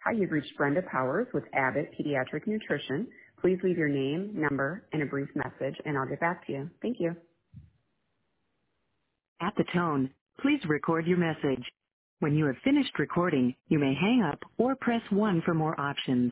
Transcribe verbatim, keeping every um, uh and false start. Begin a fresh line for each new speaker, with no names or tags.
Hi, you've reached Brenda Powers with Abbott Pediatric Nutrition. Please leave your name, number, and a brief message, and I'll get back to you. Thank you.
At the tone, please record your message. When you have finished recording, you may hang up or press one for more options.